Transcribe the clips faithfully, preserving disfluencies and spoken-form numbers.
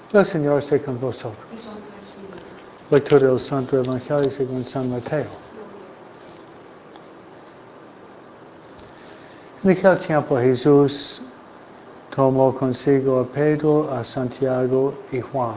El Señor esté con vosotros. Lectura del Santo Evangelio según San Mateo. En aquel tiempo Jesús tomó consigo a Pedro, a Santiago y Juan,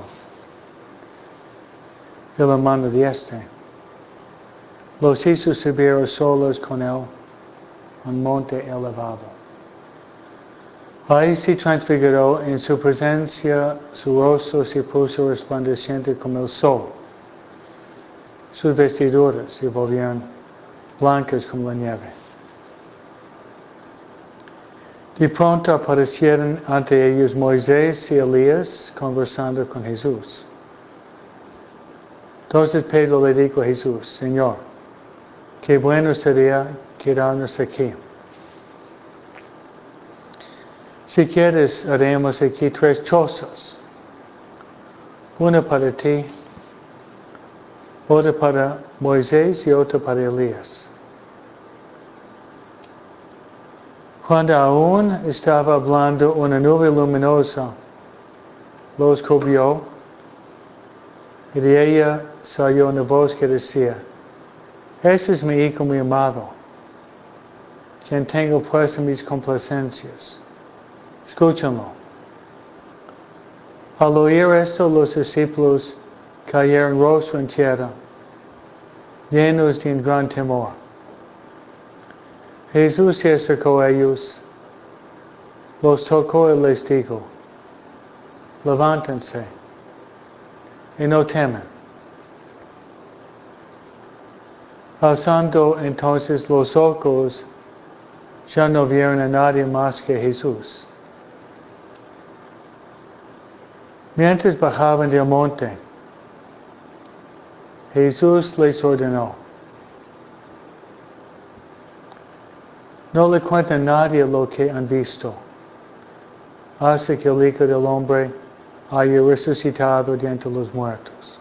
el hermano de este. Los hizo subir a solas con él a un monte elevado. Ahí se transfiguró en su presencia, su rostro se puso resplandeciente como el sol. Sus vestiduras se volvieron blancas como la nieve. De pronto aparecieron ante ellos Moisés y Elías conversando con Jesús. Entonces Pedro le dijo a Jesús: Señor, qué bueno sería quedarnos aquí. Si quieres, haremos aquí tres chozas. Una para ti, otra para Moisés y otra para Elías. Cuando aún estaba hablando, una nube luminosa los cubrió, y de ella salió una voz que decía: Este es mi Hijo muy amado, quien tengo puesto mis complacencias. Escúchenlo. Al oír esto, los discípulos cayeron rostro en tierra, llenos de un gran temor. Jesús se acercó a ellos, los tocó y les dijo: Levántense y no teman. Alzando entonces los ojos, ya no vieron a nadie más que Jesús. Mientras bajaban del monte, Jesús les ordenó: No le cuenten a nadie lo que han visto, hasta que el Hijo del Hombre haya resucitado de entre los muertos.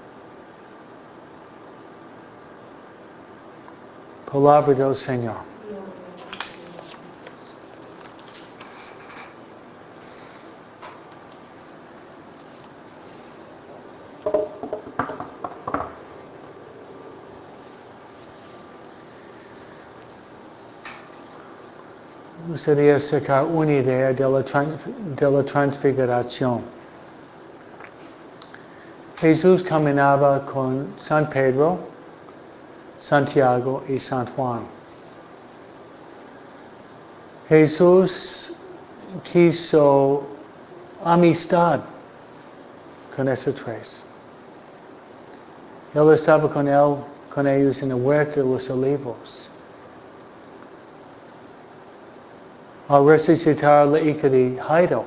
Palabra del Señor. Me gustaría sacar una idea de la, de la transfiguración. Jesús caminaba con San Pedro, Santiago y San Juan. Jesús quiso amistad con esos tres. Él estaba con él, con ellos en el huerto de los olivos. Al resucitar la hija de Jairo,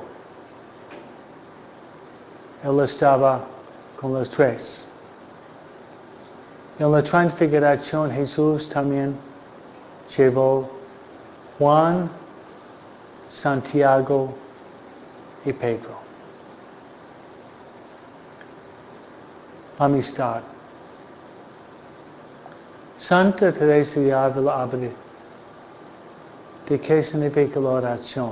él estaba con los tres. En la transfiguración Jesús también llevó Juan, Santiago y Pedro. Amistad. Santa Teresa de Ávila habla de qué significa la oración.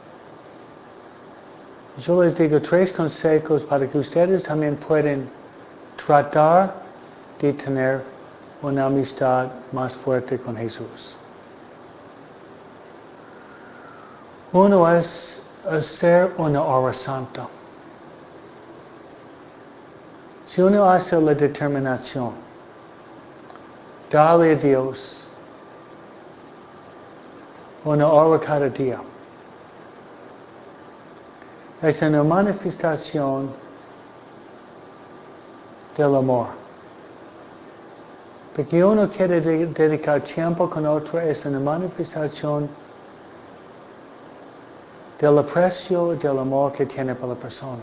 Yo les digo tres consejos para que ustedes también puedan tratar de tener una amistad más fuerte con Jesús. Uno es hacer una hora santa. Si uno hace la determinación, darle a Dios una hora cada día, es una manifestación del amor. Porque uno quiere de- dedicar tiempo con otro, es una manifestación del aprecio y del amor que tiene por la persona.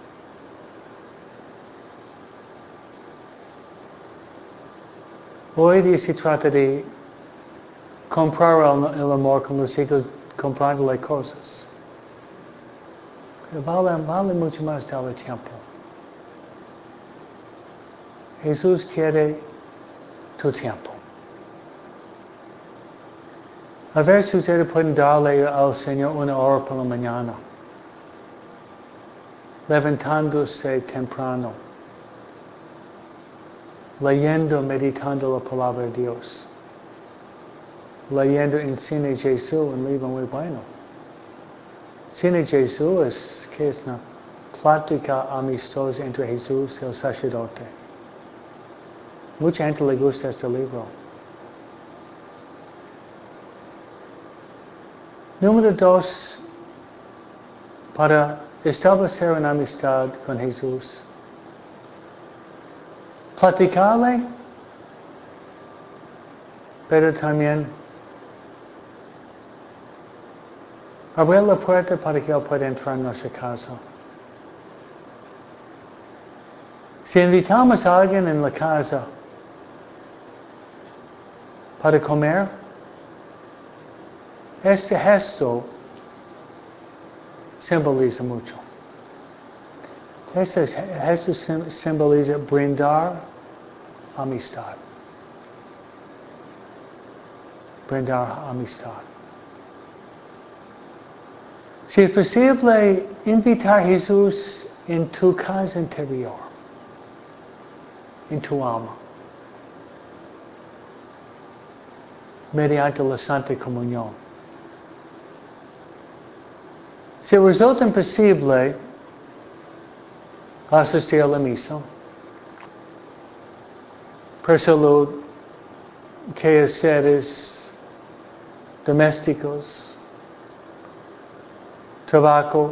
Hoy día se trata de comprar el, el amor con los hijos, comprándole cosas. Pero vale, vale mucho más darle tiempo. Jesús quiere tu tiempo. A ver si ustedes pueden darle al Señor una hora por la mañana. levantándose temprano, leyendo, meditando la palabra de Dios, leyendo en Cine Jesús, un libro muy bueno. Cine Jesús es, ¿qué es una plática amistosa entre Jesús y el sacerdote? Mucha gente le gusta este libro. Número dos, para establecer una amistad con Jesús, platicarle, pero también abrir la puerta para que Él pueda entrar en nuestra casa. Si invitamos a alguien en la casa para comer, este gesto simboliza mucho. Este gesto simboliza brindar amistad. Brindar amistad. Si es posible, invitar a Jesús en tu casa interior, en tu alma, mediante la Santa Comunión. Si resulta imposible asistir a la misa, por salud, quehaceres domésticos, trabajo,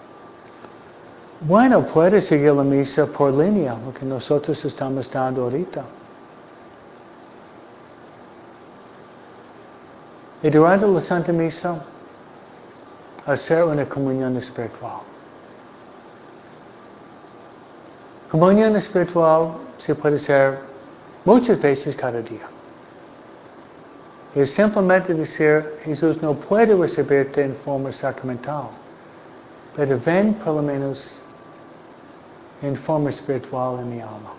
bueno, puede seguir la misa por línea, lo que nosotros estamos dando ahorita. Y durante la Santa Misa, hacer una comunión espiritual. Comunión espiritual se puede hacer muchas veces cada día. Y simplemente decir, Jesús no puede recibirte en forma sacramental, pero ven por lo menos en forma espiritual en mi alma.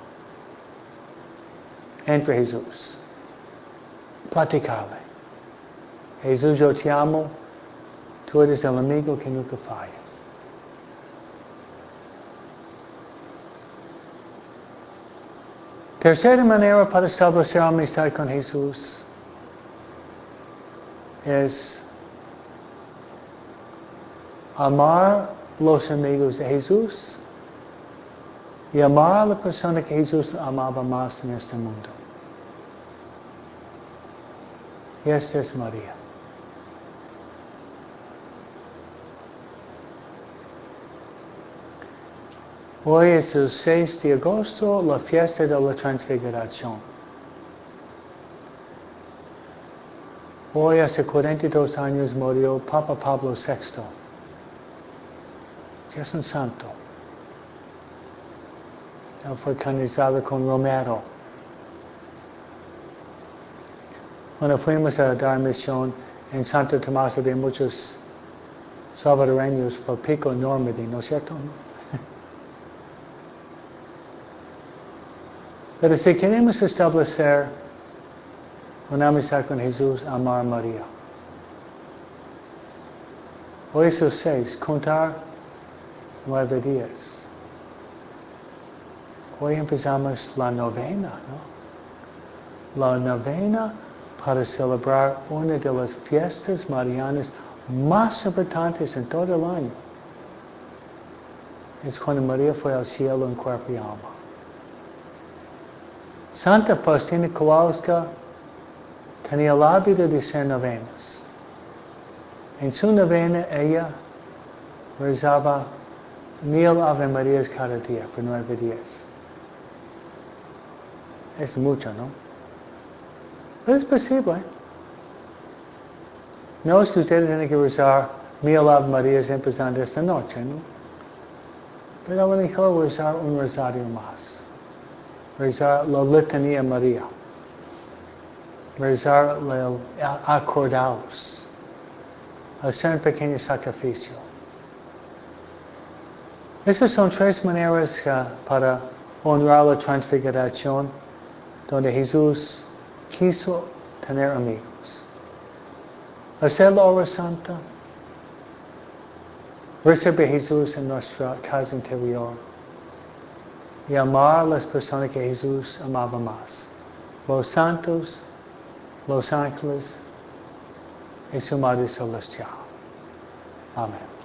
Entre Jesús. Platicarle. Jesús, yo te amo. Tú eres el amigo que nunca falla. Tercera manera para establecer amistad con Jesús es amar los amigos de Jesús y amar a la persona que Jesús amaba más en este mundo. Y esta es María. Hoy es el seis de agosto, la fiesta de la Transfiguración. Hoy, hace cuarenta y dos años, murió Papa Pablo sexto. Que es un santo. Él fue canonizado con Romero. Cuando fuimos a dar misión en Santo Tomás, había muchos salvadoreños por Pico Normandy, ¿no es cierto? Pero si queremos establecer una amistad con Jesús, amar a María. Hoy es el seis, contar nueve días. Hoy empezamos la novena, ¿no? La novena para celebrar una de las fiestas marianas más importantes en todo el año. Es cuando María fue al cielo en cuerpo y alma. Santa Faustina Kowalska tenía el hábito de hacer novenas. En su novena ella rezaba mil Ave Marías cada día por nueve días. Es mucho, ¿no? Pero es posible. No es que ustedes tienen que rezar mil Ave Marías empezando esta noche, ¿no? Pero a lo mejor rezar un rosario más. Rezar la Litanía María. Rezar el acordaos. Hacer un pequeño sacrificio. Esas son tres maneras uh, para honrar la transfiguración, donde Jesús quiso tener amigos. Hacer la hora santa. recibe a Jesús en nuestra casa interior y amar a las personas que Jesús amaba más, los santos, los ángeles y su Madre Celestial. Amén.